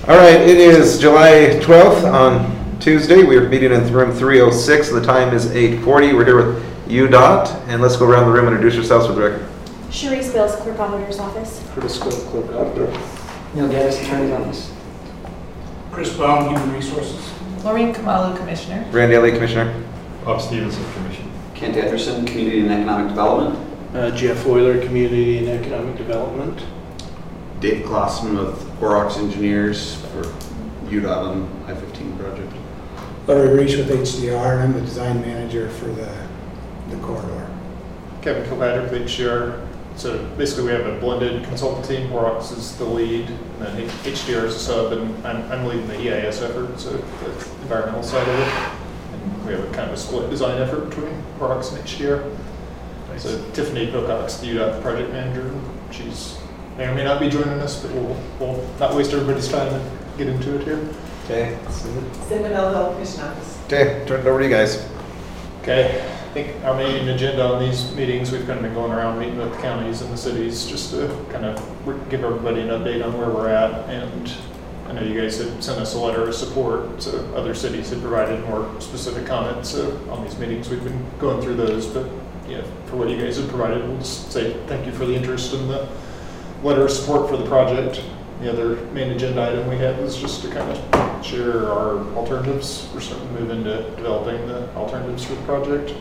All right, it is July 12th on Tuesday. We are meeting in room 306. The time is 8:40. We're here with UDOT, and let's go around the room and introduce yourselves for the record. Cherise Bills, Clerk Auditor's Office. Curtis Cook, Clerk Auditor. Neil Gaddis, Attorney's Office. Chris Baum, Human Resources. Maureen Kamalu, Commissioner. Randy Ellie, Commissioner. Bob Stevenson, Commission. Kent Anderson, Community and Economic Development. Jeff Euler, Community and Economic Development. Dave Klossman with Horrocks Engineers for UDOT on I-15 project. Larry Reach with HDR, and I'm the design manager for the corridor. Kevin Kilpatrick with HDR. So basically we have a blended consultant team. Horrocks is the lead, and then HDR is a sub, and I'm leading the EIS effort, so the environmental side of it. And we have a kind of a split design effort between Horrocks and HDR. Nice. So Tiffany Pocock's the UDOT project manager. She's may or may not be joining us, but we'll not waste everybody's time and get into it here. Okay. Cindy Melville, Commission Office. Okay, turn it over to you guys. Okay, I think our main agenda on these meetings, we've kind of been going around meeting with the counties and the cities just to kind of give everybody an update on where we're at. And I know you guys had sent us a letter of support, so other cities had provided more specific comments. So on these meetings, we've been going through those, but yeah, for what you guys have provided, we'll just say thank you for the interest in the letter of support for the project. The other main agenda item we had was just to kind of share our alternatives. We're starting to move into developing the alternatives for the project.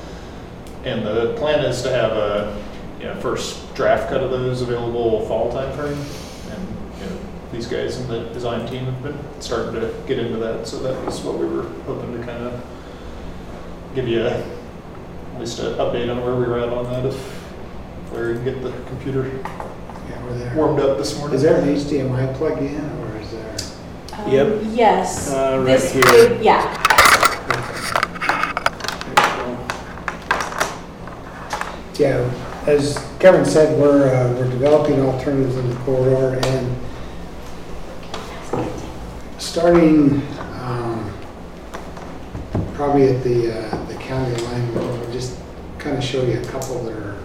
And the plan is to have a first draft cut of those available fall time frame. And these guys in the design team have been starting to get into that. So that was what we were hoping to kind of give you at least an update on where we were at on that if we can get the computer warmed up this morning. Is there an HDMI plug-in, or is there? Yep. Yes. Right this here. would, yeah. Yeah, as Kevin said, we're developing alternatives in the corridor, and starting probably at the county line, we'll just kind of show you a couple that are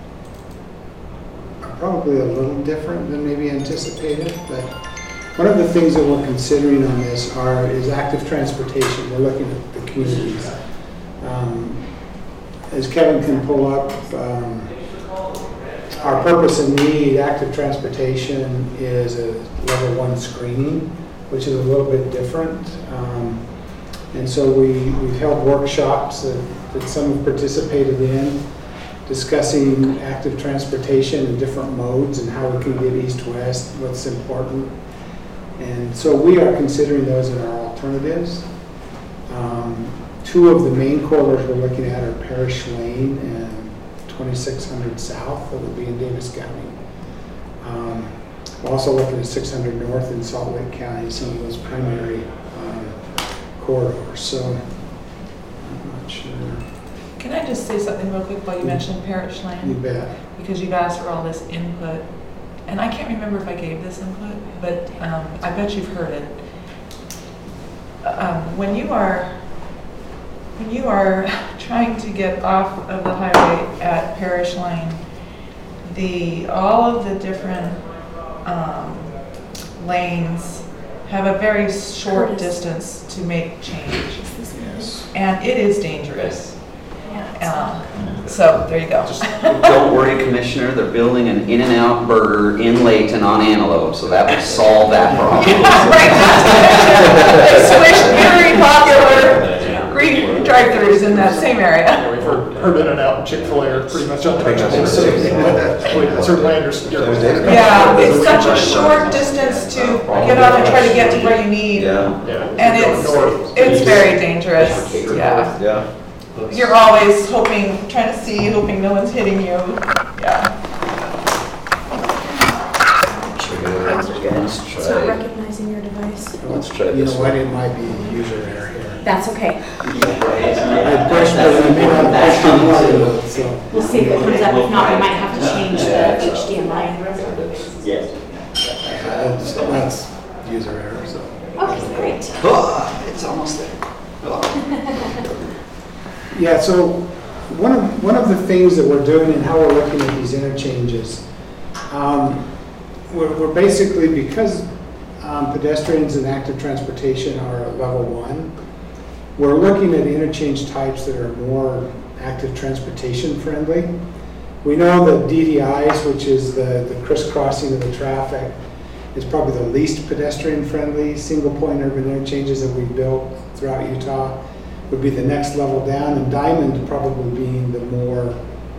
probably a little different than maybe anticipated. But one of the things that we're considering on this is active transportation. We're looking at the communities. As Kevin can pull up, our purpose and need, active transportation, is a level 1 screening, which is a little bit different. And so we've held workshops that some have participated in, discussing active transportation and different modes and how we can get east-west, what's important. And so we are considering those in our alternatives. Two of the main corridors we're looking at are Parish Lane and 2600 South, that would be in Davis County. We're also looking at 600 North in Salt Lake County, some of those primary corridors. So I'm not sure. Can I just say something real quick while you mentioned Parish Lane? You bet. Because you've asked for all this input. And I can't remember if I gave this input, but I bet you've heard it. When you are trying to get off of the highway at Parish Lane, all of the different lanes have a very short distance to make change. Yes. And it is dangerous. So there you go. Don't worry, Commissioner. They're building an In-N-Out burger in Layton on Antelope, so that will solve that problem. Right. They switched very popular drive-thrus in that same area. We've heard In-N-Out and Chick-fil-A are pretty much untouchable. So certainly understand. Yeah, it's such a short distance to get on and try to get to where you need. Yeah. And it's very dangerous. Yeah. Yeah. You're always hoping no one's hitting you. Yeah. It's not recognizing your device. Let's try You this know one. what, it might be a user error here. That's okay. I pushed, but I may not have pushed the button, so. We'll see if it comes up. If not, we might have to change the HDMI. That's user error, so. Okay, great. Oh, it's almost there. Yeah, so one of the things that we're doing and how we're looking at these interchanges, we're basically, because pedestrians and active transportation are at level 1. We're looking at interchange types that are more active transportation friendly. We know that DDIs, which is the crisscrossing of the traffic, is probably the least pedestrian friendly. Single point urban interchanges that we've built throughout Utah would be the next level down, and Diamond probably being the more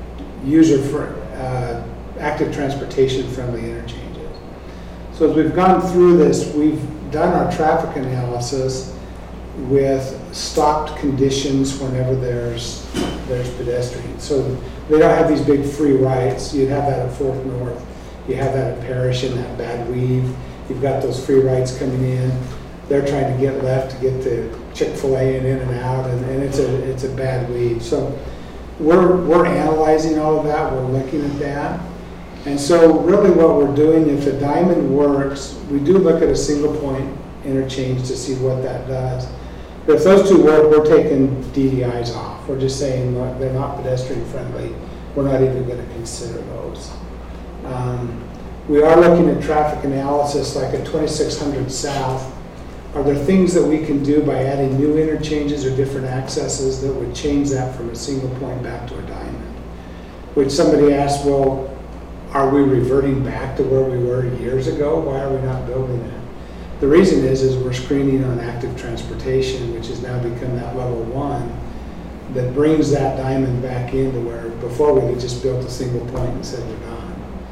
active transportation friendly interchanges. So as we've gone through this, we've done our traffic analysis with stopped conditions whenever there's pedestrians. So they don't have these big free rights. You'd have that at Fourth North. You have that at Parrish in that bad weave. You've got those free rights coming in. They're trying to get left to get to Chick-fil-A and in and out, and it's a bad weave. So we're analyzing all of that. We're looking at that. And so really what we're doing, if the Diamond works, we do look at a single point interchange to see what that does. But if those two work, we're taking DDIs off. We're just saying, look, they're not pedestrian friendly. We're not even going to consider those. We are looking at traffic analysis, like at 2600 South. Are there things that we can do by adding new interchanges or different accesses that would change that from a single point back to a Diamond? Which somebody asked, well, are we reverting back to where we were years ago? Why are we not building it? The reason is we're screening on active transportation, which has now become that level 1, that brings that Diamond back into where before we had just built a single point and said we're done.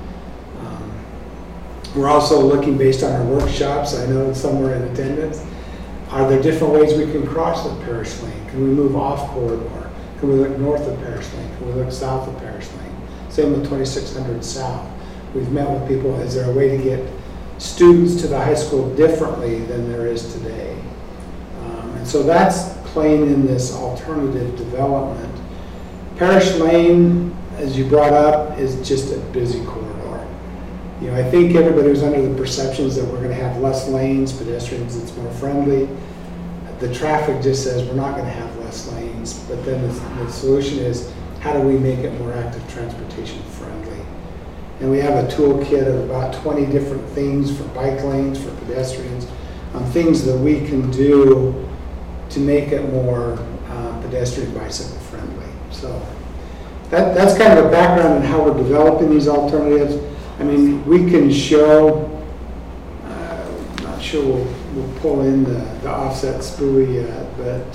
We're also looking based on our workshops. I know some were in attendance. Are there different ways we can cross the Parrish Lane? Can we move off corridor? Can we look north of Parrish Lane? Can we look south of Parrish Lane? Same with 2600 South. We've met with people. Is there a way to get students to the high school differently than there is today? And so that's playing in this alternative development. Parrish Lane, as you brought up, is just a busy corridor. You know, I think everybody was under the perceptions that we're going to have less lanes, pedestrians, it's more friendly. The traffic just says we're not going to have less lanes, but then the solution is how do we make it more active transportation friendly? And we have a toolkit of about 20 different things for bike lanes, for pedestrians, things that we can do to make it more pedestrian bicycle friendly. So that's kind of a background on how we're developing these alternatives. I mean, we can show, I'm not sure we'll pull in the offset spoolie yet, but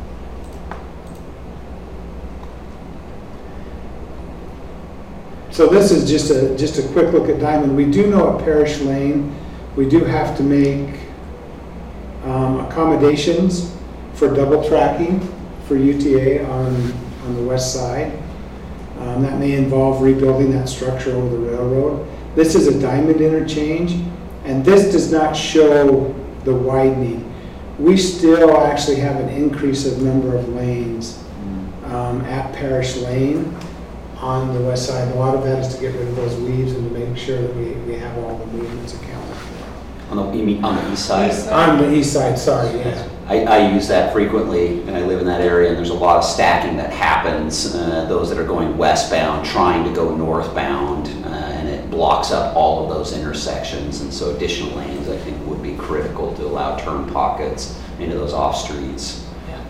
so this is just a quick look at Diamond. We do know at Parrish Lane, we do have to make accommodations for double tracking for UTA on the west side. That may involve rebuilding that structure over the railroad. This is a Diamond interchange, and this does not show the widening. We still actually have an increase of number of lanes at Parrish Lane on the west side. A lot of that is to get rid of those weaves and to make sure that we have all the movements accounted for. You mean on the east side? On the east side, sorry, yeah. I use that frequently, and I live in that area, and there's a lot of stacking that happens, those that are going westbound trying to go northbound, and it blocks up all of those intersections, and so additional lanes, I think, would be critical to allow turn pockets into those off streets.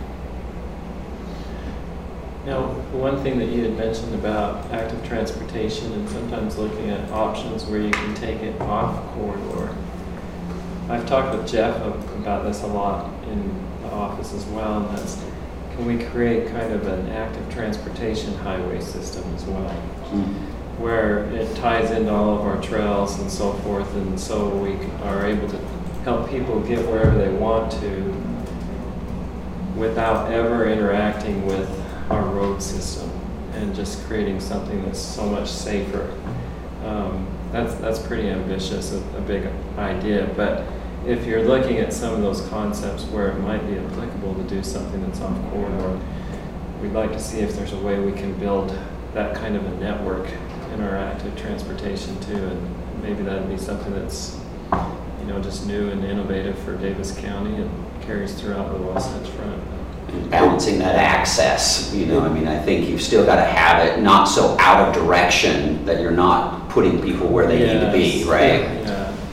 Now, one thing that you had mentioned about active transportation and sometimes looking at options where you can take it off corridor. I've talked with Jeff about this a lot in the office as well, and that's, can we create kind of an active transportation highway system as well, where it ties into all of our trails and so forth, and so we are able to help people get wherever they want to without ever interacting with our road system, and just creating something that's so much safer. That's pretty ambitious, a big idea, but if you're looking at some of those concepts where it might be applicable to do something that's off corridor, we'd like to see if there's a way we can build that kind of a network in our active transportation too, and maybe that'd be something that's, you know, just new and innovative for Davis County and carries throughout the Wasatch Front. And balancing that access, you know, I mean, I think you've still got to have it not so out of direction that you're not putting people where they need to be, right? Yeah.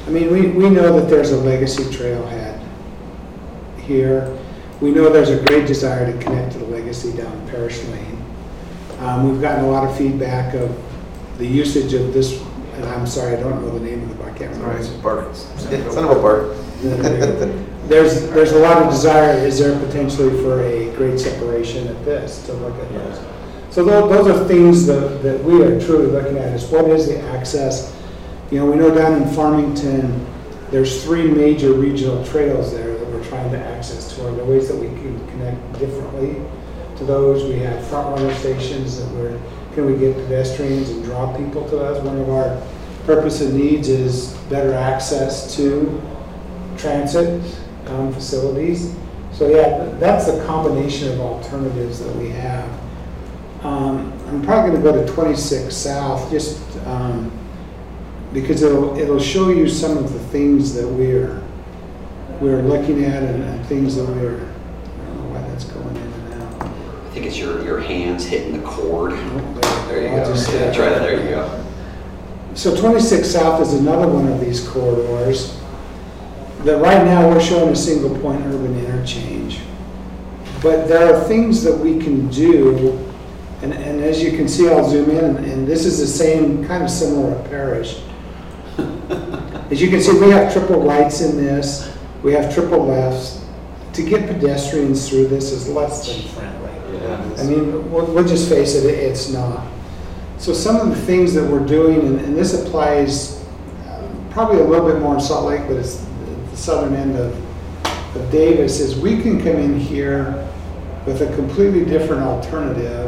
I mean, we know that there's a legacy trailhead here. We know there's a great desire to connect to the legacy down Parish Lane. We've gotten a lot of feedback of the usage of this, and I'm sorry, I don't know the name of the park, I can't remember. It's Bart. Son of a Bart. There's a lot of desire, is there potentially for a grade separation at this, to look at those. So those are things that we are truly looking at, is what is the access? You know, we know down in Farmington, there's 3 major regional trails there that we're trying to access to. Are there ways that we can connect differently to those? We have front runner stations that can we get pedestrians and draw people to us? One of our purpose and needs is better access to transit facilities. So yeah, that's a combination of alternatives that we have. I'm probably going to go to 26 South just because it'll show you some of the things that we're looking at and things that I don't know why that's going in and out. I think it's your hands hitting the cord. Oh, There you I'll go. just- Yeah, try that. There you go. So 26 South is another one of these corridors that right now we're showing a single point urban interchange. But there are things that we can do, and as you can see, I'll zoom in, and this is the same, kind of similar at Parish. As you can see, we have triple rights in this, we have triple lefts. To get pedestrians through this is less than friendly. I mean, we'll just face it, it's not. So some of the things that we're doing, and this applies probably a little bit more in Salt Lake, but it's the southern end of Davis, is we can come in here with a completely different alternative.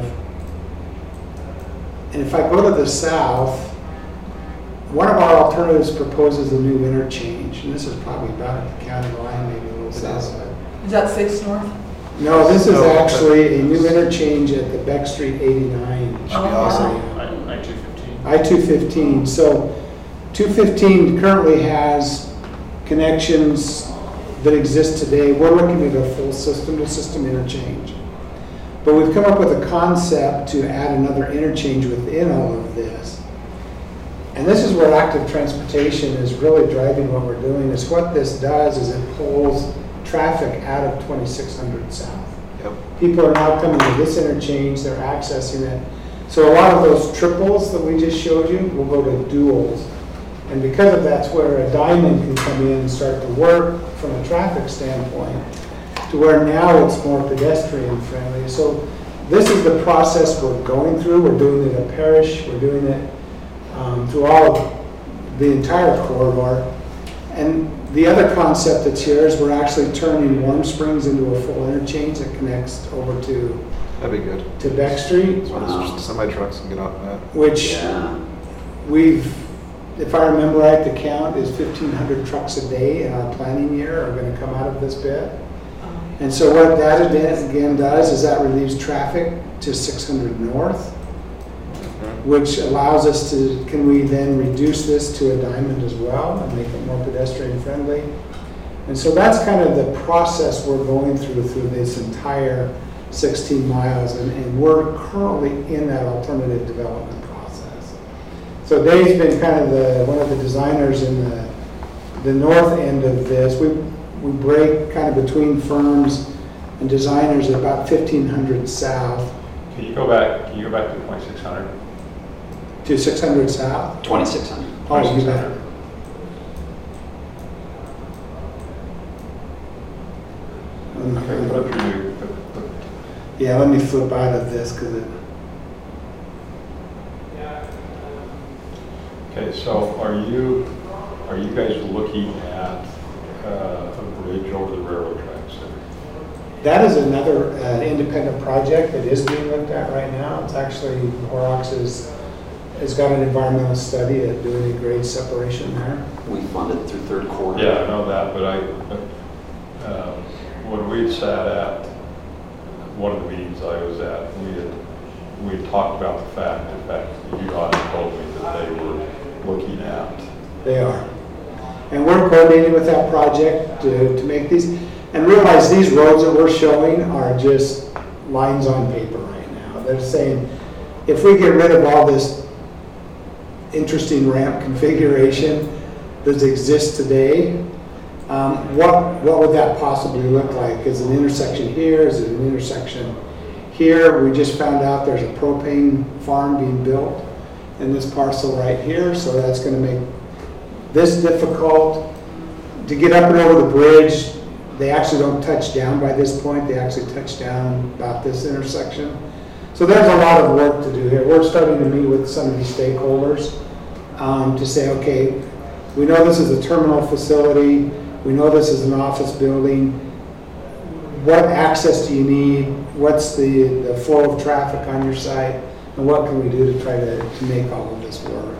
And if I go to the south, one of our alternatives proposes a new interchange, and this is probably about at the county line, maybe a little south. Is that 6 North? No, this is actually a new interchange at the Beck Street 89. Should be awesome. I-215. I-215. So 215 currently has connections that exist today. We're looking at a full system-to-system interchange. But we've come up with a concept to add another interchange within all of this. And this is where active transportation is really driving what we're doing. Is what this does is it pulls traffic out of 2600 South. Yep. People are now coming to this interchange, they're accessing it. So a lot of those triples that we just showed you will go to duals. And because of that's where a diamond can come in and start to work from a traffic standpoint, to where now it's more pedestrian friendly. So this is the process we're going through. We're doing it at Parish, we're doing it through all of the entire corridor. And the other concept that's here is we're actually turning Warm Springs into a full interchange that connects over to That'd be good. Beck Street, So there's semi trucks can get off that. which Yeah. we've, if I remember right, the count is 1,500 trucks a day in our planning year are going to come out of this bit. And so what that again does is that relieves traffic to 600 North, which allows us to, can we then reduce this to a diamond as well and make it more pedestrian friendly? And so that's kind of the process we're going through this entire 16 miles, and we're currently in that alternative development process. So Dave's been kind of one of the designers in the north end of this. We break kind of between firms and designers at about 1,500 South Can you go back to 2600? to 600 South. 2600. Oh, you bet. Okay, put up your new, Yeah, let me flip out of this because it. okay, so are you guys looking at a bridge over the railroad tracks there? That is another independent project that is being looked at right now. It's actually, Horrocks has got an environmental study at doing a grade separation there. We funded through third quarter. Yeah, I know that, but when we sat at one of the meetings I was at, we had talked about the fact, in fact, UDOT had told me that they were looking at. They are. And we're coordinating with that project to make these, and realize these roads that we're showing are just lines on paper right now. They're saying, if we get rid of all this interesting ramp configuration, that exists today, what would that possibly look like? Is an intersection here? Is it an intersection here? We just found out there's a propane farm being built in this parcel right here, so that's going to make this difficult. To get up and over the bridge, they actually don't touch down by this point. They actually touch down about this intersection. So there's a lot of work to do here. We're starting to meet with some of these stakeholders to say, okay, we know this is a terminal facility. We know this is an office building. What access do you need? What's the flow of traffic on your site? And what can we do to try to make all of this work?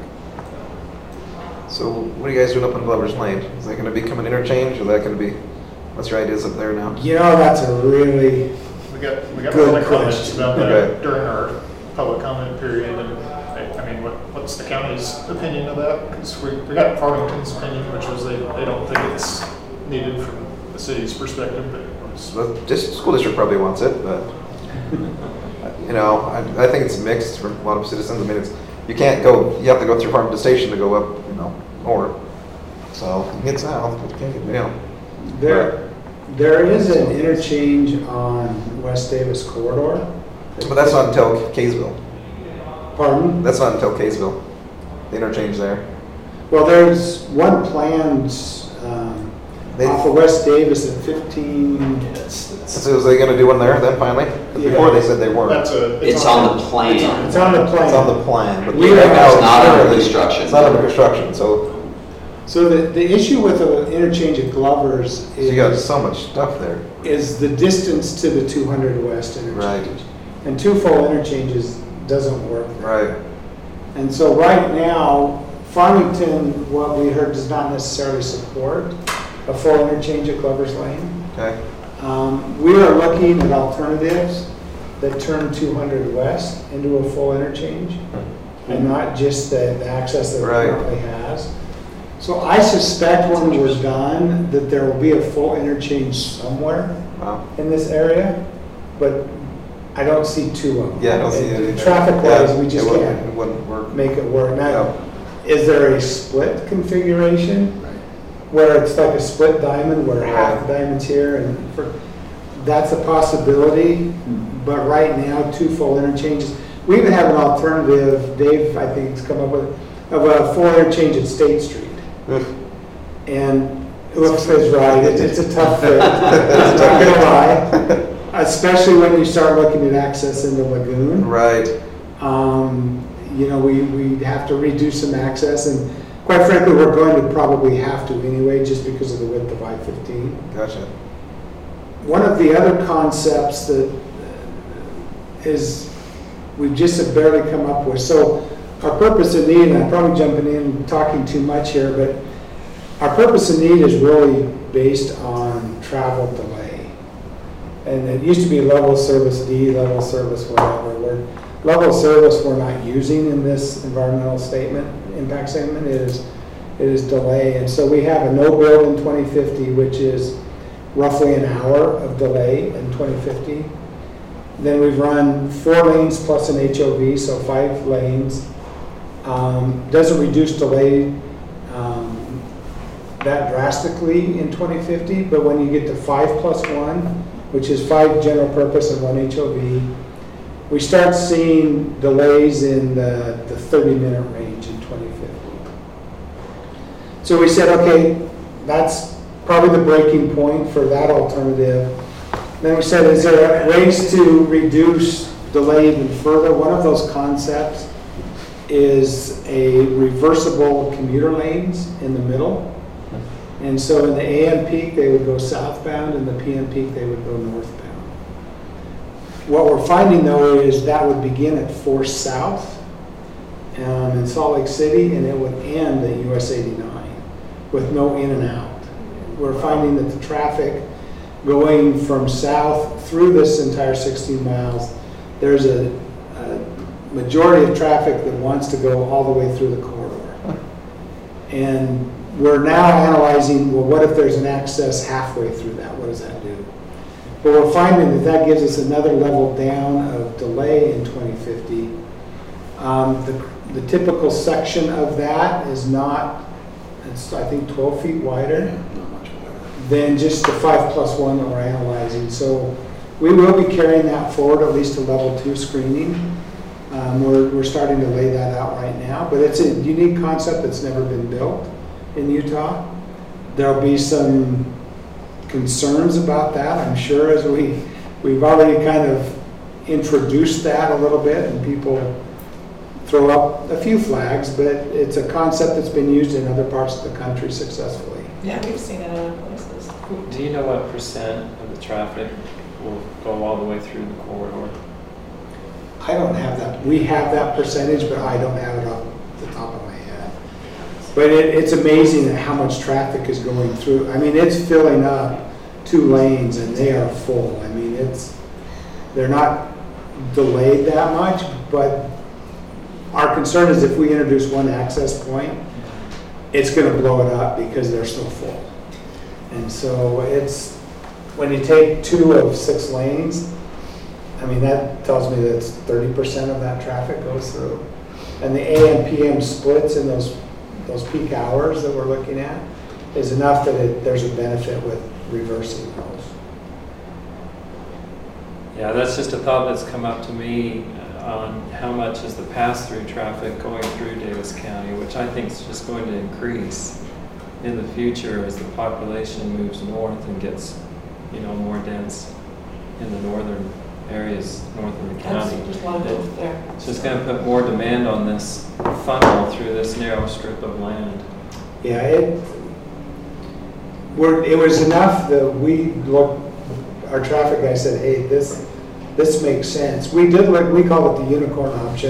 So what are you guys doing up in Glover's Lane? Is that going to become an interchange, or is that going to be, what's your ideas up there now? You know, that's a really We got Good public comments question. about that Okay. during our public comment period, and I mean, what's the county's opinion of that? Because we got Farmington's opinion, which was they don't think it's needed from the city's perspective, but So just school district probably wants it, but you know, I think it's mixed for a lot of citizens. I mean, it's you can't go. You have to go through Farmington Station to go up, you know, north. So you can get south, but you can't get, you know. There is an interchange on West Davis corridor. But that's not until Kaysville. Pardon? That's not until Kaysville. The interchange there. Well, there's one planned off of West Davis at 15. So was they going to do one there then finally? 'Cause before they said they weren't. It's on the plan. It's on the plan. It's on the plan, but We right have- now It's not under currently- construction. It's not under construction, so So the issue with the interchange at Glover's you got is so much stuff there. the distance to the 200 West interchange. Right. And two full interchanges doesn't work. Right. And so right now, Farmington, what we heard, does not necessarily support a full interchange at Glover's Lane. Okay. We are looking at alternatives that turn 200 West into a full interchange and not just the access that it Right. currently has. So I suspect when we're done that there will be a full interchange somewhere Wow. in this area, but I don't see two of them. Yeah, I don't see it. Traffic-wise, Yeah, we just it wouldn't- can't It wouldn't work. make it work. Now, Yeah. is there a split configuration where it's like a split diamond where half the diamond's here and that's a possibility, but right now, two full interchanges. We even have an alternative, Dave, I think, has come up with, of a full interchange at State Street. And it looks right, it's a tough fit, I'm not gonna lie. Especially when you start looking at access in the lagoon. Right. You know, we have to redo some access, and quite frankly, we're going to probably have to anyway, just because of the width of I-15. Gotcha. One of the other concepts that is, we've just barely come up with, so our purpose and need, and I'm probably jumping in, talking too much here, but our purpose and need is really based on travel delay. And it used to be level of service D, level of service whatever. Level of service we're not using in this environmental statement, impact statement, it is delay. And so we have a no build in 2050, which is roughly an hour of delay in 2050. Then we've run 4 lanes plus an HOV, so 5 lanes. Doesn't reduce delay that drastically in 2050, but when you get to 5+1, which is 5 general purpose and 1 HOV, we start seeing delays in the 30-minute range in 2050. So we said, okay, that's probably the breaking point for that alternative. Then we said, is there ways to reduce delay even further? One of those concepts is a reversible commuter lanes in the middle. And so in the AM peak, they would go southbound, and the PM peak, they would go northbound. What we're finding, though, is that would begin at 4 South in Salt Lake City, and it would end at US 89 with no in and out. We're finding that the traffic going from south through this entire 16 miles, there's a majority of traffic that wants to go all the way through the corridor. And we're now analyzing, well, what if there's an access halfway through that? What does that do? But we're finding that that gives us another level down of delay in 2050. The typical section of that is not it's, I think, 12 feet wider Not much wider. than just the 5+1 that we're analyzing. So we will be carrying that forward, at least to level 2 screening. We're starting to lay that out right now, but it's a unique concept that's never been built in Utah. There'll be some concerns about that, I'm sure, as we've already kind of introduced that a little bit, and people throw up a few flags, but it's a concept that's been used in other parts of the country successfully. Yeah, we've seen it other places. Do you know what percent of the traffic will go all the way through the corridor? I don't have that. We have that percentage, but I don't have it off the top of my head. But it's amazing at how much traffic is going through. I mean, it's filling up 2 lanes and they are full. I mean, they're not delayed that much, but our concern is if we introduce one access point, it's going to blow it up because they're so full. And so when you take 2 of 6 lanes, I mean, that tells me that 30% of that traffic goes through. And the AM PM splits in those peak hours that we're looking at is enough that there's a benefit with reversing those. Yeah, that's just a thought that's come up to me on how much is the pass-through traffic going through Davis County, which I think is just going to increase in the future as the population moves north and gets, more dense in the northern areas north of the county. There's a lot of growth there. It's just going to put more demand on this funnel through this narrow strip of land. Yeah, it was enough that we looked, our traffic guy said, hey, this makes sense. We did look, we call it the unicorn option,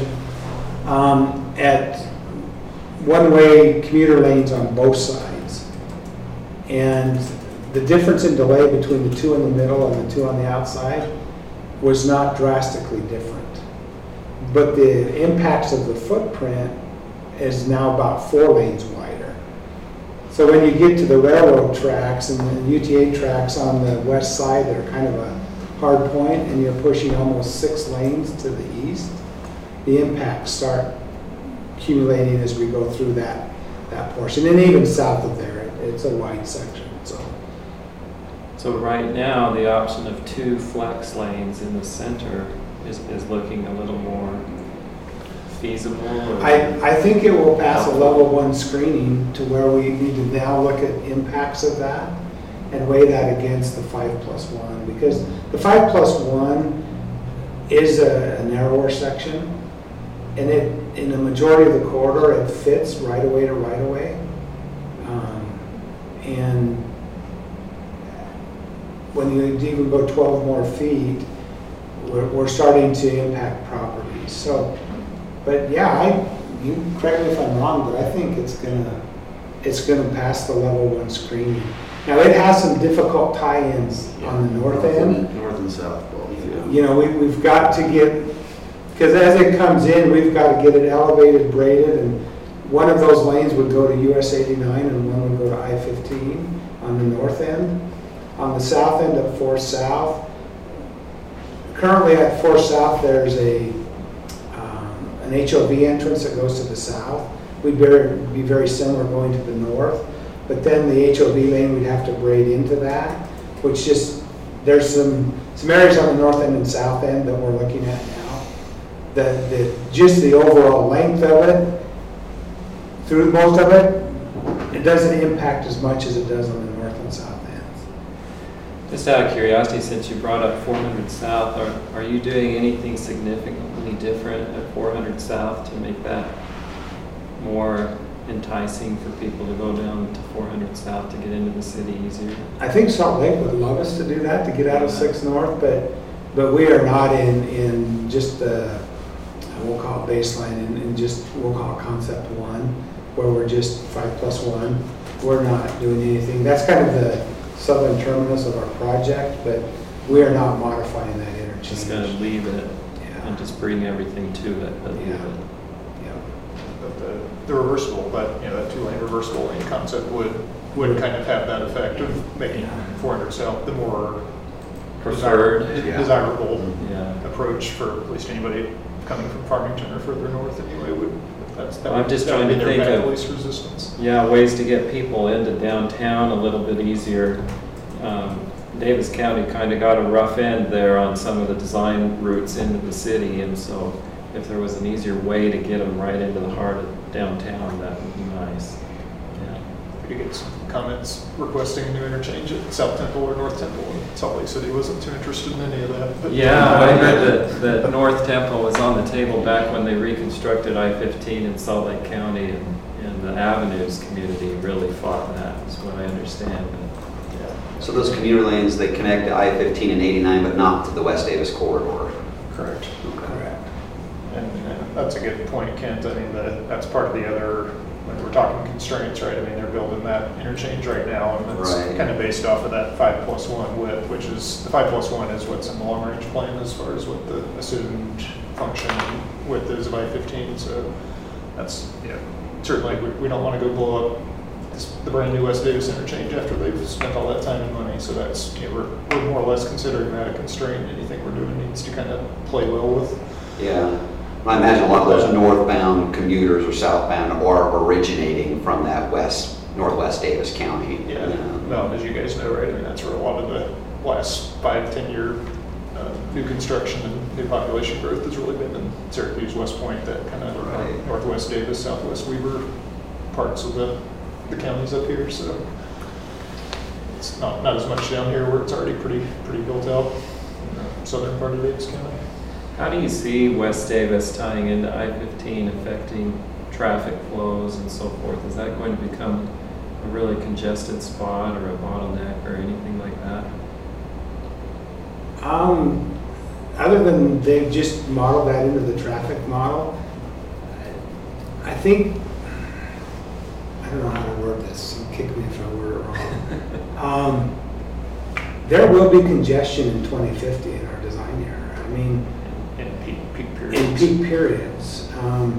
at one-way commuter lanes on both sides. And the difference in delay between the 2 in the middle and the 2 on the outside was not drastically different. But the impacts of the footprint is now about 4 lanes wider. So when you get to the railroad tracks and the UTA tracks on the west side, they're kind of a hard point, and you're pushing almost 6 lanes to the east, the impacts start accumulating as we go through that portion. And even south of there, it's a wide section. So right now, the option of 2 flex lanes in the center is looking a little more feasible. I think it will pass a level 1 screening to where we need to now look at impacts of that and weigh that against the 5+1, because the 5+1 is a narrower section, and in the majority of the corridor it fits right away to right away, and when you even go 12 more feet, we're starting to impact properties. So, but yeah, you correct me if I'm wrong, but I think it's gonna pass the level 1 screening. Now it has some difficult tie-ins on the north end. North and south both, yeah. You know, we've got to get, because as it comes in, we've got to get it elevated, braided, and one of those lanes would go to US 89 and one would go to I-15 on the north end. On the south end of 4 South, currently at 4 South, there's an HOV entrance that goes to the south. We'd be very similar going to the north, but then the HOV lane, we'd have to braid into that, which just, there's some areas on the north end and south end that we're looking at now. Just the overall length of it, through most of it, it doesn't impact as much as it does on the north and south ends. Just out of curiosity, since you brought up 400 South, are you doing anything significantly different at 400 South to make that more enticing for people to go down to 400 South to get into the city easier? I think Salt Lake would love us to do that, to get out of 6 North, but we are not in just we'll call it baseline, and just, we'll call it concept 1, where we're just 5+1. We're not doing anything. That's kind of the southern terminus of our project, but we are not modifying that interchange. Just going to leave it and just bring everything to it, but leave it. The reversible, but that 2-lane reversible lane concept would kind of have that effect of making 400 South the more Preferred. desirable approach for at least anybody coming from Farmington or further north anyway would I'm just that would trying be to their think path of- least resistance. Yeah, ways to get people into downtown a little bit easier. Davis County kind of got a rough end there on some of the design routes into the city, and so if there was an easier way to get them right into the heart of downtown, that would be nice. Yeah. We did get some comments requesting a new interchange at South Temple or North Temple, and Salt Lake City wasn't too interested in any of that. But Yeah, I heard that North Temple was on the table back when they reconstructed I-15 in Salt Lake County, and the Avenues community really fought that, is what I understand. But, yeah. So those commuter lanes, they connect to I-15 and 89, but not to the West Davis corridor. Correct. Okay. And that's a good point, Kent. I mean, that's part of the other, when we're talking constraints, right? I mean, they're building that interchange right now, and it's Right. kind of based off of that 5+1 width, which is, the 5+1 is what's in the long-range plan as far as what the assumed function width is of I-15. So that's, certainly we don't want to go blow up the brand new West Davis interchange after they've spent all that time and money. So that's, we're more or less considering that a constraint. Anything we're doing needs to kind of play well with. Yeah. I imagine a lot of those northbound commuters or southbound are originating from that northwest Davis County. Yeah, well, as you guys know, right, I mean, that's where a lot of the last 5-10 year new construction and new population growth has really been in Syracuse, West Point, that kind of Right. northwest Davis, southwest Weber parts of the counties up here. So it's not as much down here where it's already pretty built out in the southern part of Davis County. How do you see West Davis tying into I-15 affecting traffic flows and so forth? Is that going to become a really congested spot or a bottleneck or anything like that? Other than they've just modeled that into the traffic model, I think, I don't know how to word this, so kick me if I word it wrong. There will be congestion in 2050 in our design area. I mean, In peak in periods. peak periods.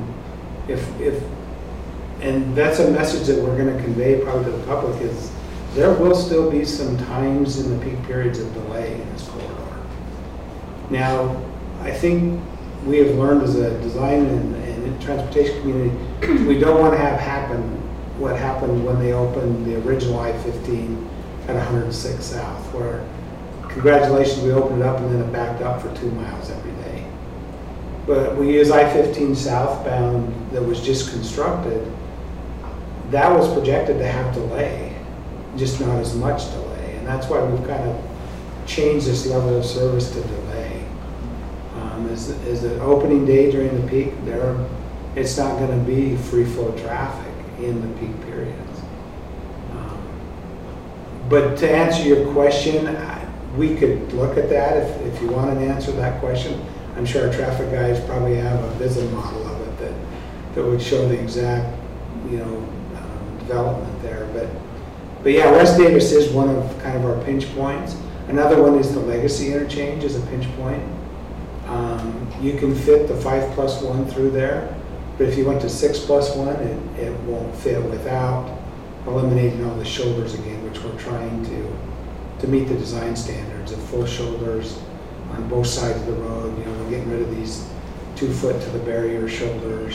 And that's a message that we're going to convey probably to the public is there will still be some times in the peak periods of delay in this corridor. Now, I think we have learned as a design and transportation community, we don't want to have happen what happened when they opened the original I-15 at 106 South, where congratulations, we opened it up and then it backed up for 2 miles every day. But we use I-15 southbound that was just constructed. That was projected to have delay, just not as much delay. And that's why we've kind of changed this level of service to delay. Is the opening day during the peak, it's not going to be free flow traffic in the peak periods. But to answer your question, we could look at that if you want an answer to that question. I'm sure our traffic guys probably have a visit model of it that would show the exact, development there. But yeah, West Davis is one of kind of our pinch points. Another one is the Legacy interchange is a pinch point. You can fit the 5+1 through there, but if you went to 6+1, it won't fit without eliminating all the shoulders again, which we're trying to meet the design standards of full shoulders on both sides of the road. We're getting rid of these 2 foot to the barrier shoulders.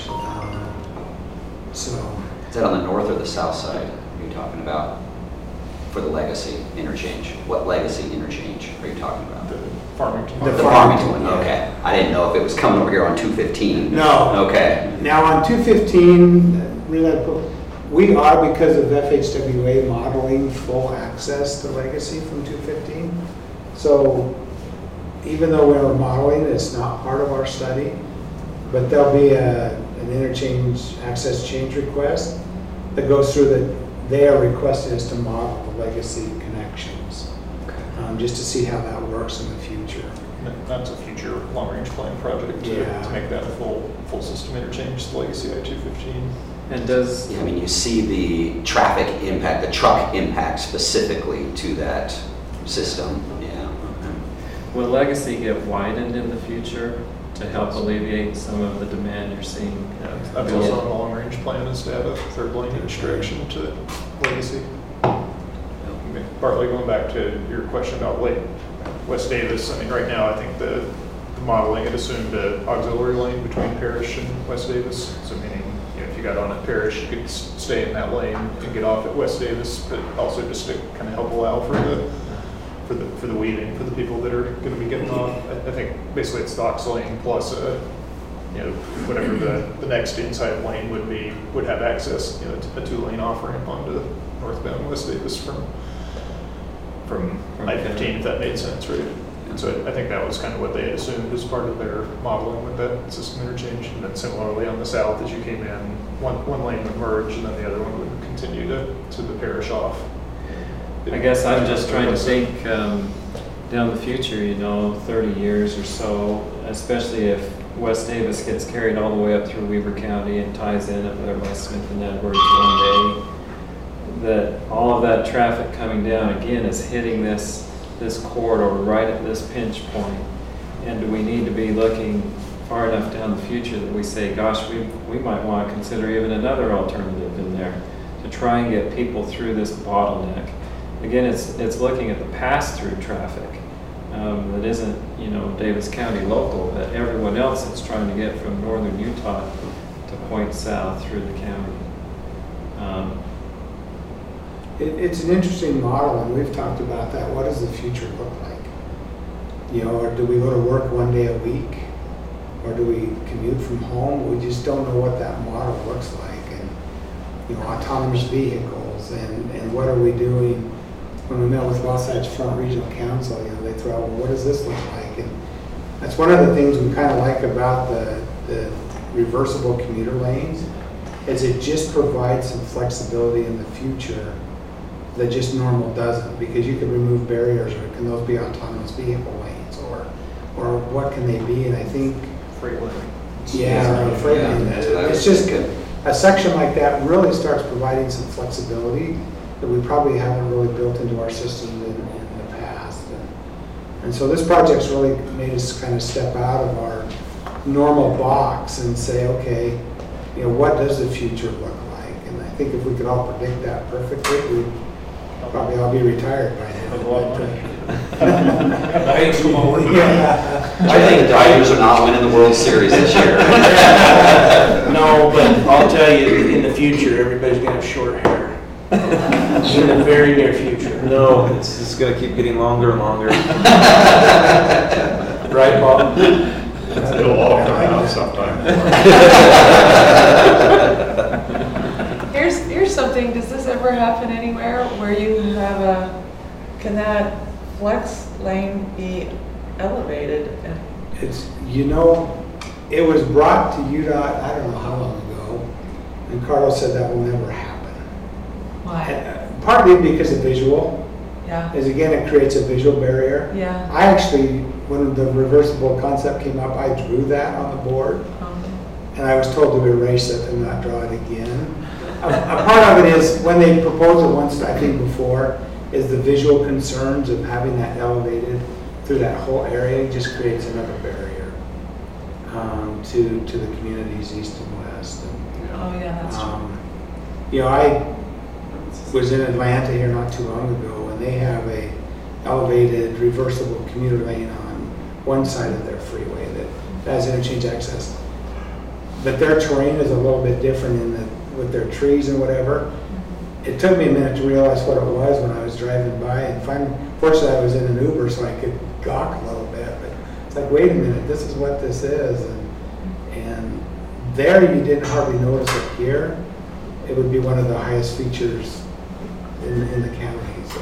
So. Is that on the north or the south side are you talking about for the Legacy interchange? What Legacy interchange are you talking about? The Farmington. The Farmington one, okay. I didn't know if it was coming over here on 215. No. Okay. Now on 215, we are, because of FHWA, modeling full access to Legacy from 215. So even though we're modeling, it's not part of our study, but there'll be an interchange access change request that goes through that they are requesting us to model the Legacy connections, just to see how that works in the future. That's a future long-range plan project to make that a full system interchange, the Legacy I-215. And does... Yeah, I mean, you see the traffic impact, the truck impact specifically to that system. Yeah. Will Legacy get widened in the future to help alleviate some of the demand you're seeing? That's also on the long-range plan, is to have a third lane each direction to Legacy. Partly going back to your question about West Davis, I mean, right now, I think the modeling had assumed an auxiliary lane between Parrish and West Davis, so meaning, you got on at Parrish, you could stay in that lane and get off at West Davis, but also just to kind of help allow for the weaving, for the people that are going to be getting off. I think basically it's the Ox Lane plus whatever the next inside lane would be, would have access, a 2-lane off ramp onto northbound West Davis from I-15, if that made sense, right? And so I think that was kind of what they had assumed as part of their modeling with that system interchange. And then similarly on the south, as you came in, one lane would merge and then the other one would continue to the Parrish off. I guess I'm just trying to think down the future, 30 years or so, especially if West Davis gets carried all the way up through Weber County and ties in up there by Smith and Edwards one day, that all of that traffic coming down again is hitting this corridor right at this pinch point. And do we need to be looking far enough down the future that we say, gosh, we might want to consider even another alternative in there to try and get people through this bottleneck. Again, it's looking at the pass-through traffic that isn't, Davis County local, but everyone else that's trying to get from northern Utah to point south through the county. It's an interesting model, and we've talked about that. What does the future look like? Or do we go to work one day a week? Or do we commute from home? We just don't know what that model looks like. And, autonomous vehicles, and what are we doing? When we met with Wasatch Front Regional Council, they throw out, well, what does this look like? And that's one of the things we kind of like about the reversible commuter lanes, is it just provides some flexibility in the future that just normal doesn't, because you can remove barriers, or can those be autonomous vehicle lanes, or what can they be? And I think Freight lane. Yeah, or a freight lane. It's just a section like that really starts providing some flexibility that we probably haven't really built into our system in the past. And so this project's really made us kind of step out of our normal box and say, okay, what does the future look like? And I think if we could all predict that perfectly, we'd probably all be retired by then. I think the Dodgers are not winning the World Series this year. No, but I'll tell you, in the future, everybody's gonna have short hair. In the very near future. No, it's just going to keep getting longer and longer. Right, Bob? It'll all come out sometime. Here's something, does this ever happen anywhere where you have can that flex lane be elevated? It's, it was brought to UDOT, I don't know how long ago, and Carlos said that will never happen. Why? Partly because of visual, Yeah. is again, it creates a visual barrier. Yeah. I actually, when the reversible concept came up, I drew that on the board, and I was told to erase it and not draw it again. A part of it is, when they proposed it once, I think before, is the visual concerns of having that elevated through that whole area just creates another barrier to the communities east and west. And, Oh, yeah, that's true. I was in Atlanta here not too long ago, and they have a elevated reversible commuter lane on one side of their freeway that has interchange access. But their terrain is a little bit different with their trees and whatever. It took me a minute to realize what it was when I was driving by, and fortunately I was in an Uber so I could gawk a little bit, but it's like, wait a minute, this is what this is. And there you didn't hardly notice it. Here, it would be one of the highest features in the county. So.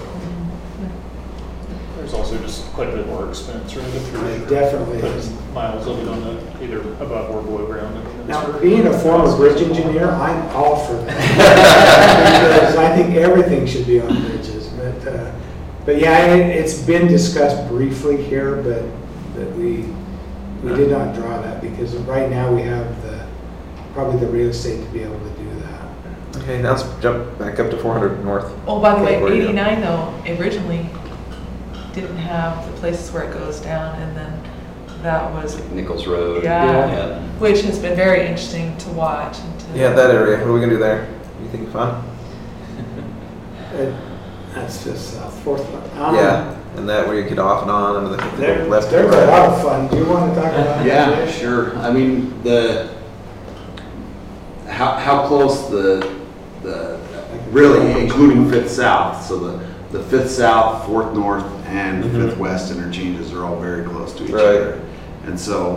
There's also just quite a bit more expense, right? It definitely is. Miles of it on either above or below ground. Now, being a former bridge engineer, I'm all for that. Because I think everything should be on bridges. But yeah, it's been discussed briefly here, but we did not draw that because right now we have probably the real estate to be able to do that. Okay, now let's jump back up to 400 north. Oh, by the way, Where you go. 89 though, originally didn't have the places where it goes down, and then that was, Nichols Road. yeah, which has been very interesting to watch. And to, Yeah, that area. What are we gonna do there? You think fun? That's just Fourth. Yeah, and that where you get off and on, and the left. There's a lot of fun. Do you want to talk about that? Yeah, sure. I mean, how close really including 5th South, so the 5th South, 4th North, and 5th West interchanges are all very close to each other. And so,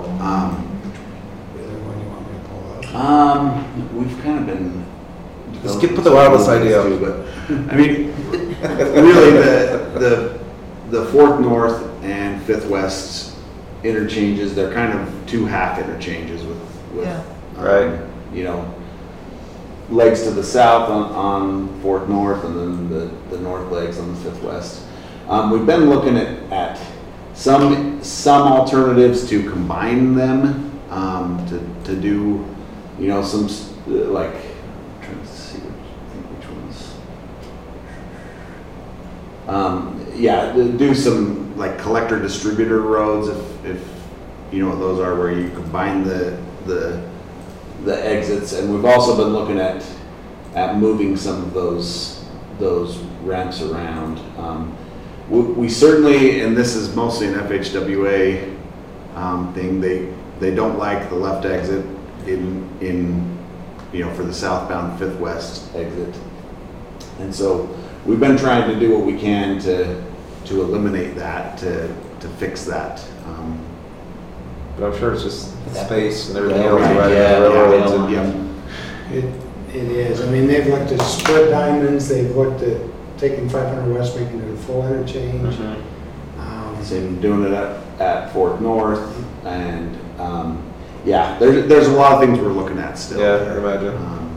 we've kind of been. Let's put the wireless idea up. But I mean, really, the 4th North and 5th West interchanges, they're kind of two half interchanges with you know, legs to the south on 4th North, and then the north legs on the 5th West. We've been looking at some alternatives to combine them, to do, you know, some like, I'm trying to see which ones. Yeah, do some like collector distributor roads, if you know what those are, where you combine the exits. And we've also been looking at moving some of those ramps around. We certainly, and this is mostly an FHWA thing, they don't like the left exit in you know, for the southbound 5th West exit. And so we've been trying to do what we can to eliminate that, to fix that. But I'm sure it's just space and everything else around the railroads. It is. I mean, they've looked at split diamonds, they've looked at taking 500 West, making it a full interchange. Same doing it at 4th North, and yeah, there's a lot of things we're looking at still. Yeah, I imagine.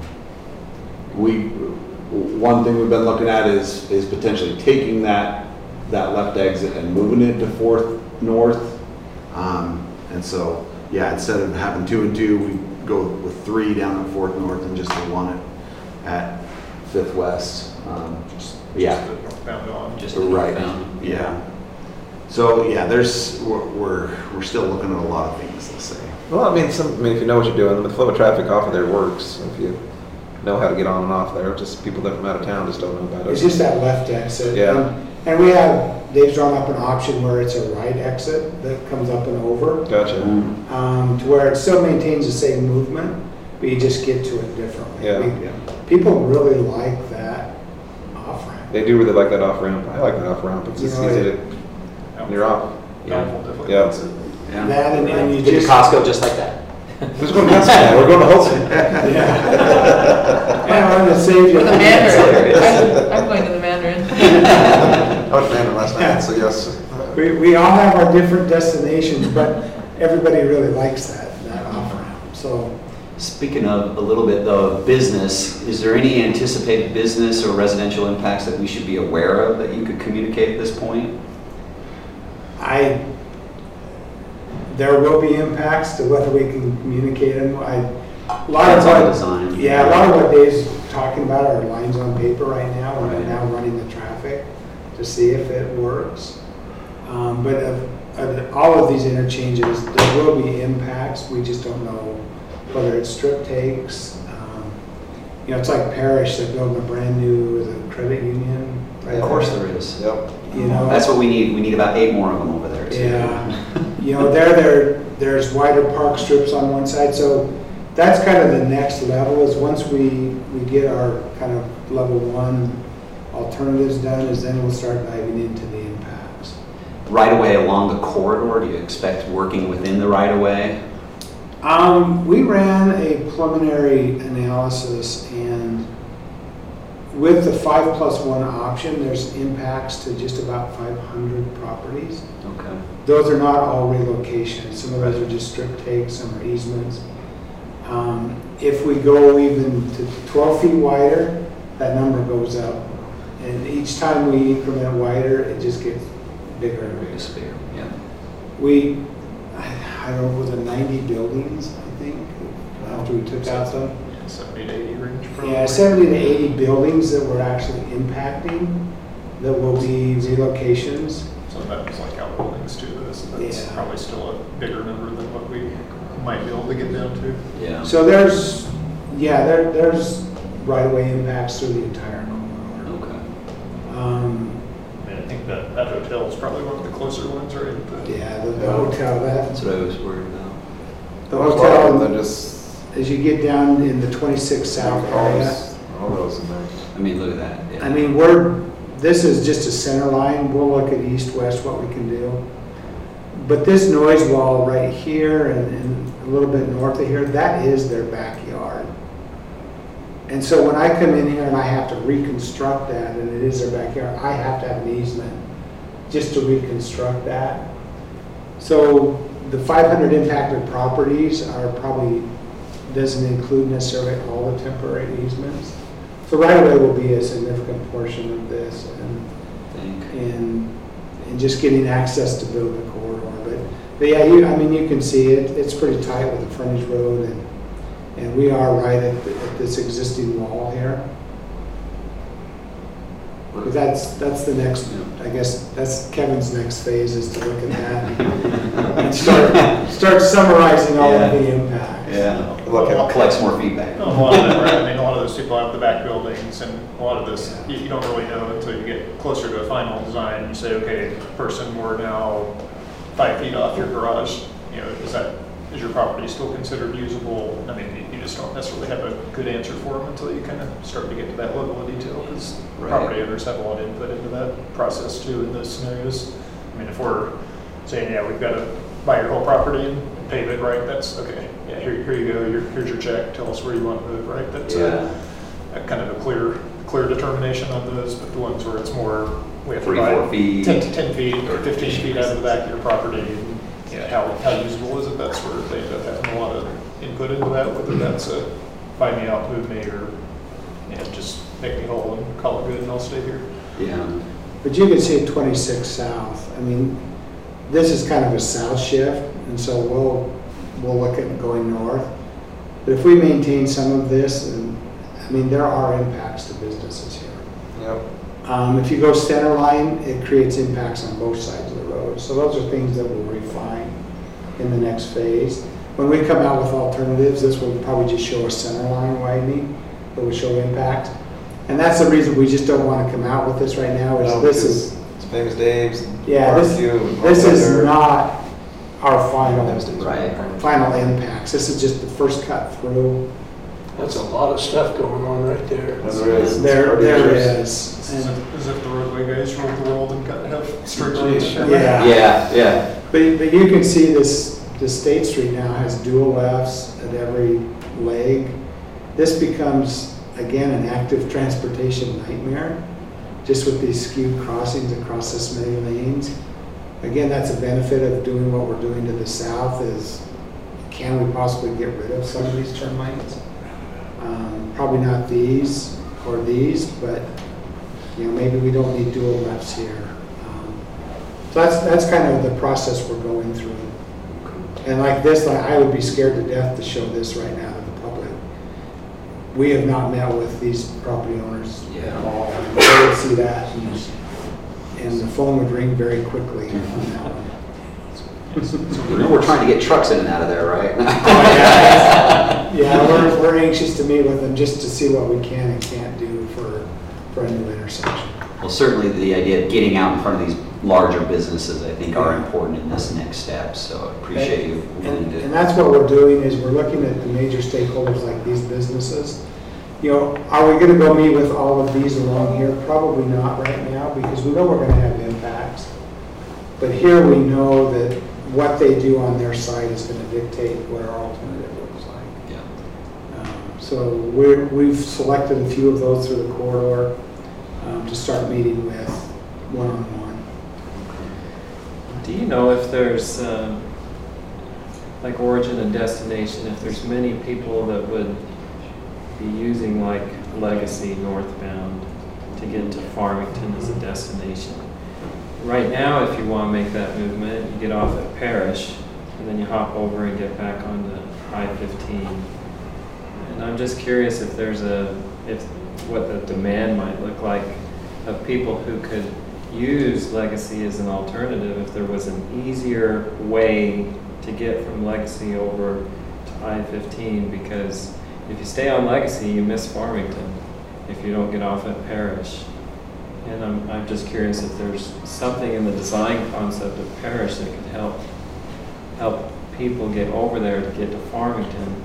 One thing we've been looking at is potentially taking that left exit and moving it to 4th North. And so, yeah, instead of having 2 and 2, we go with 3 down at 4th North and just the 1 at 5th West. Just yeah. the northbound on. Just right. northbound. Yeah. So yeah, we're still looking at a lot of things, let's say. Well, I mean, if you know what you're doing, the flow of traffic off of there works. If you know how to get on and off there, just people that are from out of town just don't know about it. It's just that left exit. Yeah. And we have, Dave's drawn up an option where it's a right exit that comes up and over. Gotcha. To where it still maintains the same movement, but you just get to it differently. Yeah. People really like that off ramp. They do really like that off ramp. I like that off ramp. It's just easy to, you're off. Yeah. That and you Get just to Costco just like that. Who's going to Costco? We're going to Holston. Yeah. I'm going to save you. Or the Mandarin. I'm going to the Mandarin. I went to Mandarin last night, so yes. We all have our different destinations, but everybody really likes that off ramp. So. Speaking of a little bit though of business, is there any anticipated business or residential impacts that we should be aware of that you could communicate at this point? There will be impacts to whether we can communicate them. A lot of what Dave's talking about are lines on paper right now. We're now running the traffic to see if it works. But of all of these interchanges, there will be impacts. We just don't know whether it's strip takes. You know, it's like Parrish, they're building a brand new credit union. Of course there is. Yep. You know, that's what we need. We need about 8 more of them over there too. Yeah. You know, there's wider park strips on one side. So that's kind of the next level, is once we get our kind of level 1 alternatives done, is then we'll start diving into the impacts. Right away along the corridor, do you expect working within the right of way? We ran a preliminary analysis, and with the 5+1 option, there's impacts to just about 500 properties. Okay. Those are not all relocations. Some of those are just strip takes, some are easements. If we go even to 12 feet wider, that number goes up. And each time we increment wider, it just gets bigger and bigger. It's bigger, yeah. I don't know, was it 90 buildings, I think, after we took out some? 70 to 80 range probably. Yeah, 70 to 80 buildings that we're actually impacting that will be relocations. So that was like outbuildings too, so that's probably still a bigger number than what we might be able to get down to. Yeah. So there's right-of-way impacts through the entire corridor. Okay. I think that hotel is probably one of the closer ones, right? Yeah, the hotel, That's what I was worried about. the hotel, They're just as you get down in the 26 South area, All those in there. I mean, look at that. Yeah. I mean, this is just a center line. We'll look at east-west, what we can do. But this noise wall right here and a little bit north of here, that is their backyard. And so when I come in here and I have to reconstruct that, and it is their backyard, I have to have an easement just to reconstruct that. So the 500 impacted properties are probably, doesn't include necessarily all the temporary easements. So right away will be a significant portion of this, and just getting access to build the corridor. But yeah, I mean, you can see it. It's pretty tight with the frontage road, and we are right at this existing wall here. But that's the next. I guess that's Kevin's next phase, is to look at that and start summarizing all of the impacts. Yeah, collects more feedback. A lot of them, right? I mean, a lot of those people have the back buildings, and a lot of this, you don't really know until you get closer to a final design. You say, okay, person, we're now 5 feet off your garage. You know, is your property still considered usable? I mean, you just don't necessarily have a good answer for them until you kind of start to get to that level of detail, because property owners have a lot of input into that process too in those scenarios. I mean, if we're saying, yeah, we've got to buy your whole property and pave it, right? That's okay. Yeah, here you go. Here's your check. Tell us where you want to move, right? That's a kind of a clear determination on those. But the ones where it's more, we have to 3-4 feet, 10 feet or 15 feet out of the back of your property. And, how usable is it? That's where they end up having a lot of input into that. Whether that's a buy me out, move me, or just make me whole and call it good, and I'll stay here. Yeah. But you can see at 26 South. I mean, this is kind of a south shift, and so we'll look at going north. But if we maintain some of this, and I mean, there are impacts to businesses here. Yep. If you go center line, it creates impacts on both sides of the road. So those are things that we'll refine in the next phase. When we come out with alternatives, this will probably just show a center line widening, but will show impact. And that's the reason we just don't want to come out with this right now. It's Famous Dave's. Yeah, this is not our final impacts. This is just the first cut through. That's a lot of stuff going on right there. There is. As if the roadway guys ruled the world and got to have straight roads. Yeah. But you can see this State Street now has dual lefts at every leg. This becomes, again, an active transportation nightmare, just with these skewed crossings across this many lanes. Again, that's a benefit of doing what we're doing to the south is, can we possibly get rid of some of these turn lanes? Probably not these or these, but maybe we don't need dual lefts here. So that's kind of the process we're going through. And like this, I would be scared to death to show this right now to the public. We have not met with these property owners at all. They would see that, and the phone would ring very quickly on that one. We're trying to get trucks in and out of there, right? We're anxious to meet with them just to see what we can and can't do for a new intersection. Well, certainly the idea of getting out in front of these larger businesses, I think, are important in this next step. So I appreciate you willing to. And that's what we're doing is we're looking at the major stakeholders like these businesses. Are we going to go meet with all of these along here? Probably not right now, because we know we're going to have impacts. But here we know that what they do on their side is going to dictate what our alternative looks like. Yeah. So we've selected a few of those through the corridor to start meeting with one-on-one. Do you know if there's like origin and destination, if there's many people that would be using like Legacy northbound to get to Farmington as a destination? Right now, if you want to make that movement, you get off at Parrish, and then you hop over and get back onto I-15. And I'm just curious if there's what the demand might look like of people who could use Legacy as an alternative, if there was an easier way to get from Legacy over to I-15, because if you stay on Legacy, you miss Farmington if you don't get off at Parrish. And I'm just curious if there's something in the design concept of Parrish that could help people get over there to get to Farmington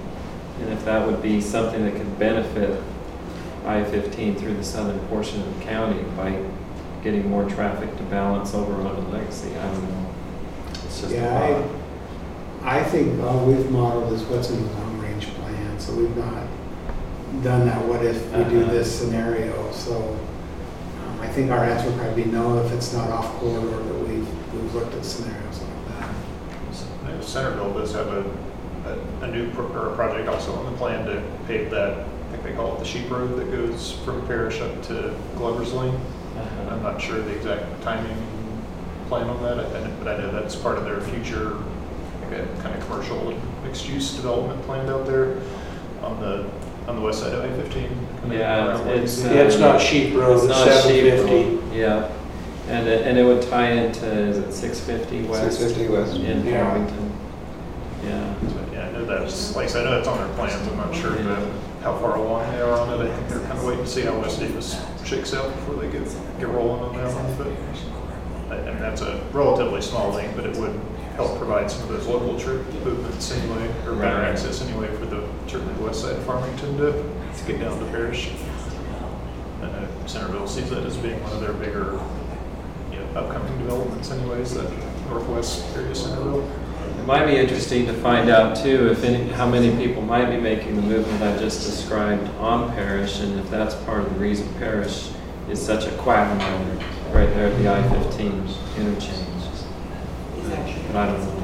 And if that would be something that could benefit I-15 through the southern portion of the county by getting more traffic to balance over onto Legacy, I don't know. It's just a Yeah, thought. I think all we've modeled is what's in the long-range plan, so we've not done that what if we do this scenario. So I think our answer would probably be no if it's not off corridor, but we've looked at scenarios like that. I know Centerville does have a new or a project also on the plan to pave that, I think they call it the Sheep Road that goes from Parish up to Glover's Lane. I'm not sure the exact timing plan on that, but I know that's part of their future kind of commercial and mixed-use development planned out there on the west side of I-15. Yeah, It's not Sheep Road, it's it's not Sheep 750. Road. Yeah, and it would tie into, is it 650 west? 650 west. In Yeah. Farmington. Yeah. Yeah, I know that's, like I said, I know it's on their plans. I'm not sure how far along they are on it. I think they're kind of waiting to see how West Davis shakes out before they get rolling on that one. But I mean, that's a relatively small lane, but it would help provide some of those local trip movements anyway, or better access anyway for certainly the west side of Farmington to get down to Parish. And Centerville sees that as being one of their bigger, upcoming developments anyways, that northwest area of Centerville. It might be interesting to find out too how many people might be making the movement I just described on Parish, and if that's part of the reason Parish is such a quagmire right there at the I-15 interchange. But I don't know.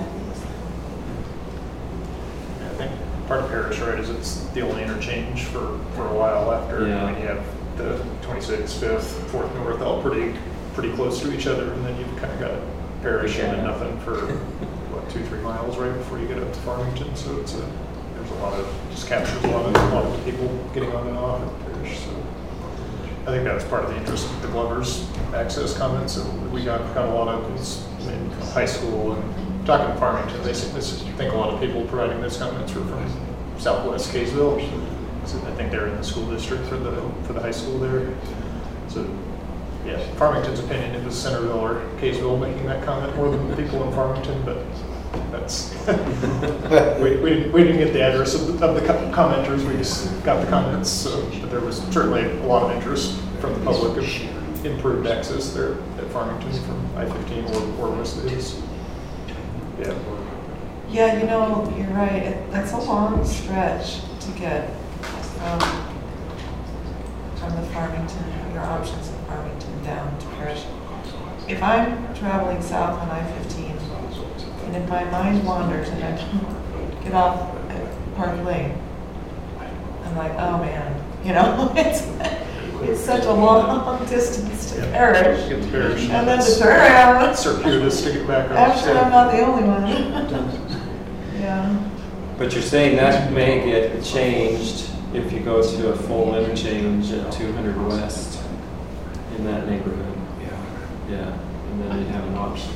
I think part of Parish, right, is it's the only interchange for a while after you have the 26th, 5th, 4th North all pretty close to each other, and then you've kind of got Parish and nothing for 2-3 miles right before you get up to Farmington. So there's a lot of, just captures a lot of people getting on and off at Parish. So I think that's part of the interest of the Glover's access comments that we got a lot of in high school and talking to Farmington. I think a lot of people providing those comments were from Southwest Kaysville. So I think they're in the school district for the high school there. So yeah, Farmington's opinion, it was Centerville or Kaysville making that comment more than the people in Farmington, but that's we didn't get the address of the commenters. We just got the comments. So, but there was certainly a lot of interest from the public of improved access there at Farmington from I-15 or West Davis. Yeah. Yeah, you're right. That's a long stretch to get from the Farmington, your options in Farmington down to Parish. If I'm traveling south on I-15, and if my mind wanders and I don't get off at Park Lane, I'm like, oh man, it's such a long distance to Parish. Get to Parish. And then to turn around. Circuitous to get back up. I'm sure I'm not the only one. Yeah. But you're saying that may get changed if you go to a full interchange at 200 West in that neighborhood. Yeah, and then you'd have an option.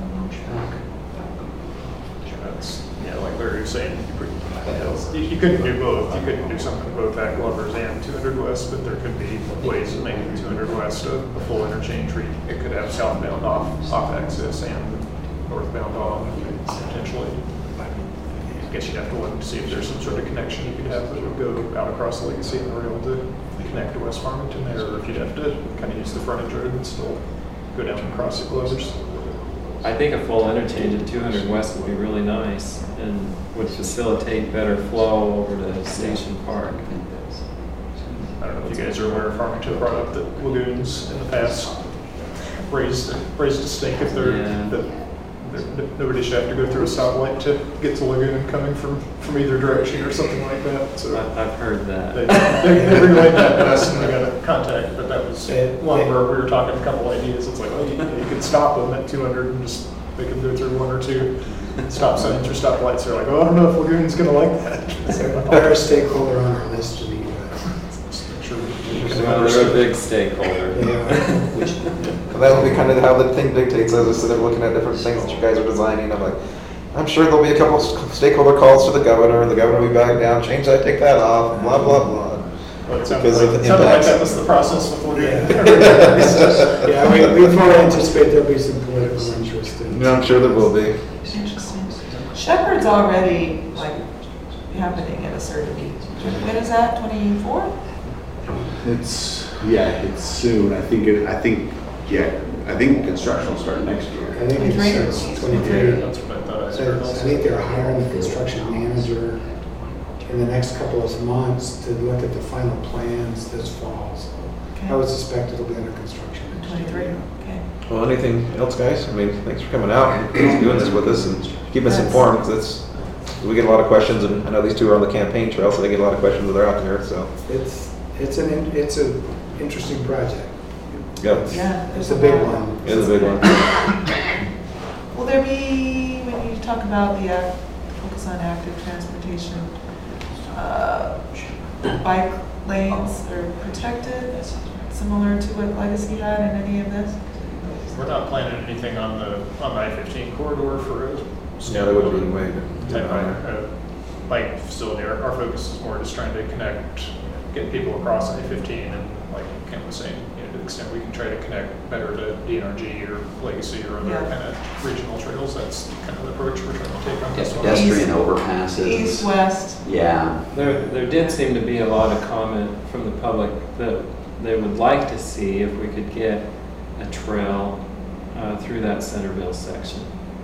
Like Larry was saying, you couldn't do both. You couldn't do something both at Glover's and 200 West, but there could be ways of making 200 West a full interchange where it could have southbound off access and northbound on potentially. I guess you'd have to look to see if there's some sort of connection you could have that would go out across the Legacy and the rail to connect to West Farmington there, or if you'd have to kind of use the frontage road and still go down and cross at Glover's. I think a full interchange at 200 West would be really nice and would facilitate better flow over to Station Park. I don't know if you guys are aware, Farmington brought up that lagoons in the past raised a stake if nobody should have to go through a stoplight to get to Lagoon coming from either direction or something like that. So I've heard that. They relayed that to us and we got a contact, but that was one where we were talking a couple ideas. It's like, well, you could stop them at 200 and just make them go through one or two stop signs or stoplights. They're like, oh, I don't know if Lagoon's going to like that. They're a stakeholder on our list to meet with. They're a big stakeholder. That will be kind of how the thing dictates as I sit there looking at different things that you guys are designing. I'm like, I'm sure there'll be a couple stakeholder calls to the governor, and the governor will be back down, change that, take that off, blah, blah, blah. Well, it sounded like that was the process with Lagoon. We fully anticipate there'll be some political interest in. Yeah, I'm sure there will be. Interesting. Shepherd's already happening at a certain date. When is that, 24? It's soon. I think construction will start next year. I think it's 23. That's what I thought I So heard I also. think they're hiring the construction manager in the next couple of months to look at the final plans this fall. So Okay. I would suspect it'll be under construction next 23, year. okay. Well, anything else, guys? I mean, thanks for coming out and doing this with us and keeping us Yes. informed, because we get a lot of questions, and I know these two are on the campaign trail, so they get a lot of questions when they're out there, so. It's an interesting project. Yeah, Yeah. It's a big one. it is a big one. Will there be, when you talk about the focus on active transportation, bike lanes are protected, similar to what Legacy had in any of this? We're not planning anything on the I-15 corridor for a Yeah, that would be the way type to. bike facility. Our focus is more just trying to get people across I-15 and like Ken was saying, to the extent we can try to connect better to DNRG or Legacy or other Yeah. kind of regional trails. That's kind of the approach we're trying to take on Yeah, this one. pedestrian overpasses. East, west, Yeah. There did seem to be a lot of comment from the public that they would like to see if we could get a trail through that Centerville section.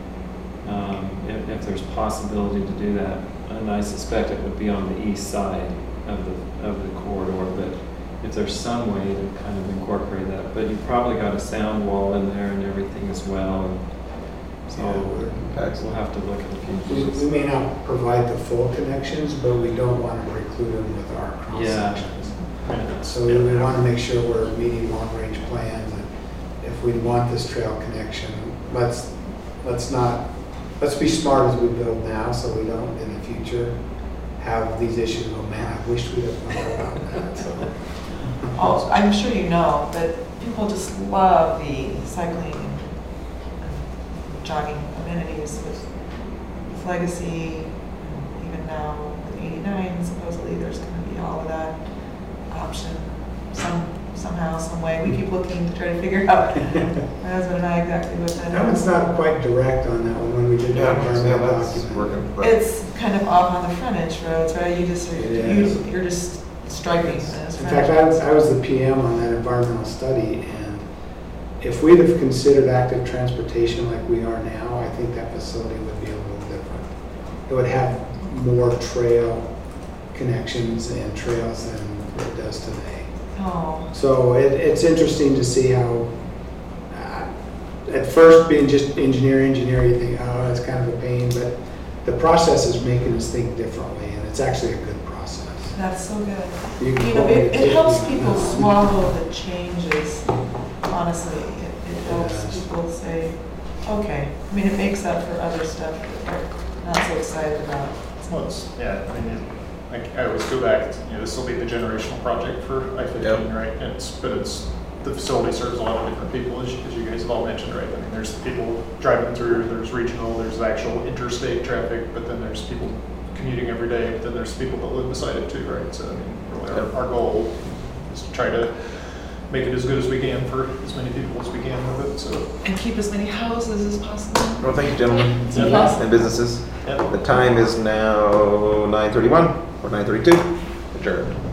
If there's possibility to do that, and I suspect it would be on the east side of the corridor, but if there's some way to kind of incorporate that, but you've probably got a sound wall in there and everything as well, and so we'll have to look at a few We things. may not provide the full connections, but we don't want to preclude them with our cross Yeah. sections. And So we want to make sure we're meeting long-range plans, and if we want this trail connection, let's be smart as we build now, so we don't in the future have these issues. Oh man, I wish we'd have known about that. So, oh, I'm sure you know, but people just love the cycling and jogging amenities with Legacy, and even now with 89, supposedly there's going to be all of that option somehow, some way. We keep looking to try to figure out, my husband and I, exactly what that that one's is. not quite direct on that one when we did the Yeah, environmental that's document. working. but- It's kind of off on the frontage roads, right? You just, It is. you're just striping this In fact, frontage. I was the PM on that environmental study, and if we'd have considered active transportation like we are now, I think that facility would be a little different. It would have more trail connections and trails than it does today. Oh, So it's interesting to see how, at first being just engineer, you think, oh, that's kind of a pain, but the process is making us think differently, and it's actually a good process. that's so good. You can You know, call it helps 50. people swallow the changes, honestly. It helps Yes. people say, okay. I mean, it makes up for other stuff that they're not so excited about. Well, yeah, I mean, I always go back, this will be the generational project for I-15, Yep. right? And the facility serves a lot of different people, as you guys have all mentioned, right? I mean, there's the people driving through, there's regional, there's actual interstate traffic, but then there's people commuting every day, but then there's people that live beside it too, right? So, I mean, really our goal is to try to make it as good as we can for as many people as we can with it, so. And keep as many houses as possible. Well, thank you, gentlemen, Yeah. and businesses. Yeah. The time is now 9:31 or 9:32. Adjourned.